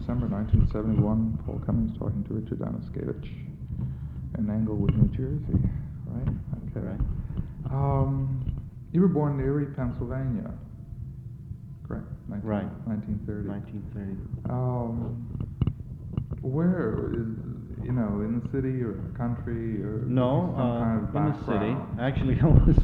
December 1971. Paul Cummings talking to Richard Anaskevich in Englewood, New Jersey. Right? Okay. Right. You were born in Erie, Pennsylvania. Correct? Right. 1930. 1930. Where is, in the city or the country or No, some kind of in the city. background? Actually,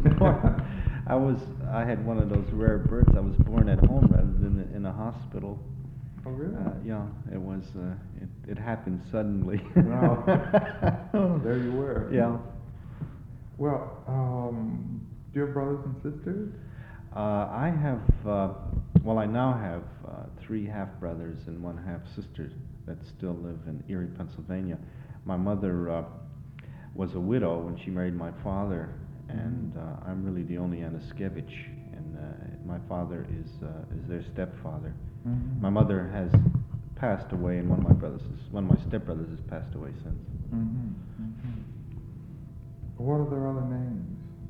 I had one of those rare births. I was born at home rather than in a hospital. Oh, really? Yeah, it was. It happened suddenly. Wow. There you were. Yeah. Well, do you have brothers and sisters? I have. I now have 3 half-brothers and 1 half-sister that still live in Erie, Pennsylvania. My mother was a widow when she married my father, and I'm really the only Anaskevich, and my father is their stepfather. Mm-hmm. My mother has passed away, and one of my stepbrothers has passed away since. Mm-hmm. Mm-hmm. What are their other names?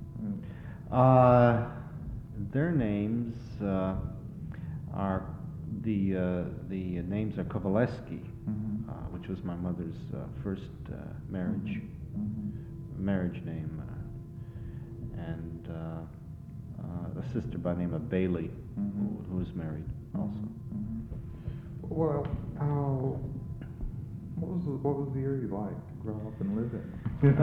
Their names are the names are Kowaleski, which was my mother's first marriage name, and a sister by the name of Bailey, who is married also. Well, what was the area like to grow up and live in?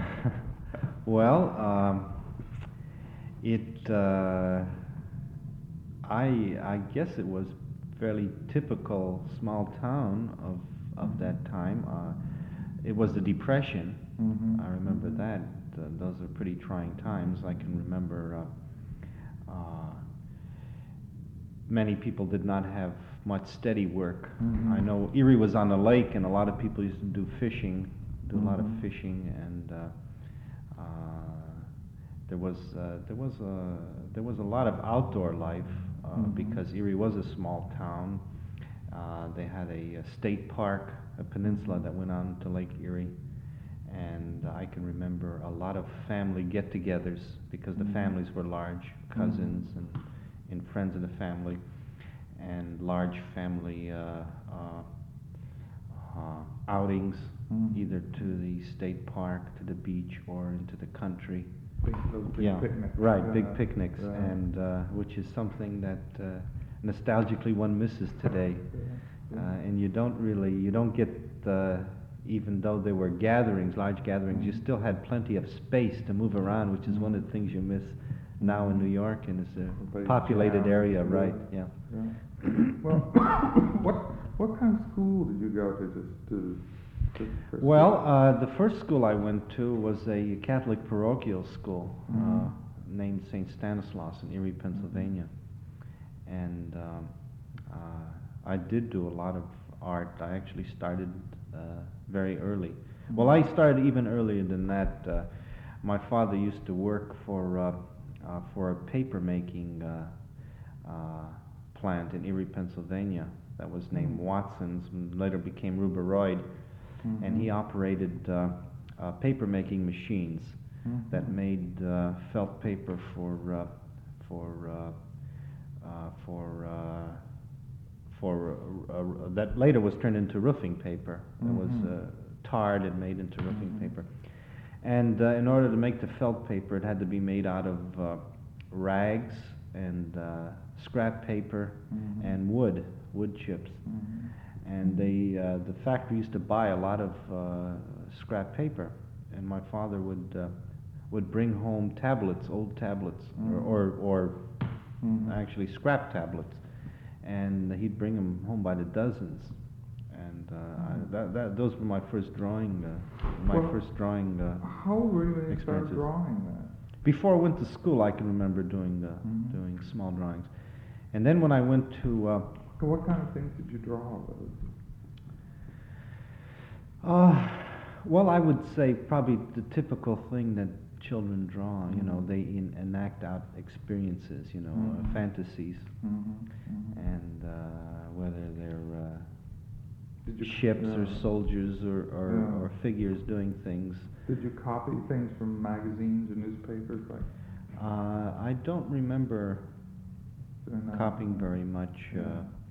I guess it was fairly typical small town of that time. It was the Depression. I remember that. Those are pretty trying times. I can remember many people did not have much steady work. I know Erie was on a lake, and a lot of people used to do fishing, a lot of fishing, and there was a lot of outdoor life because Erie was a small town. They had a state park, a peninsula that went on to Lake Erie, and I can remember a lot of family get-togethers because the families were large, cousins and friends of the family, and large family outings, either to the state park, to the beach, or into the country. Big picnics. Right, big picnics, and which is something that nostalgically one misses today. And you don't get, even though there were gatherings, large gatherings, you still had plenty of space to move around, which is one of the things you miss now in New York, and it's a populated area, right? Yeah. Well, what kind of school did you go to Well, the first school I went to was a Catholic parochial school named St. Stanislaus in Erie, Pennsylvania. And I did do a lot of art. I actually started very early. Well, I started even earlier than that. My father used to work for a paper-making plant in Erie, Pennsylvania that was named Watson's, and later became Ruberoid. And he operated paper-making machines that made felt paper that later was turned into roofing paper. It was tarred and made into roofing paper. And in order to make the felt paper, it had to be made out of rags and scrap paper and wood chips. And the factory used to buy a lot of scrap paper, and my father would bring home tablets, old tablets, or actually scrap tablets, and he'd bring them home by the dozens. And those were my first drawing. How old were you when you started drawing that? Before I went to school, I can remember doing small drawings, and then when I went to So what kind of things did you draw? Well, I would say probably the typical thing that children draw. They enact out experiences, fantasies, and whether they're ships or soldiers or figures doing things. Did you copy things from magazines or newspapers? I don't remember copying very much.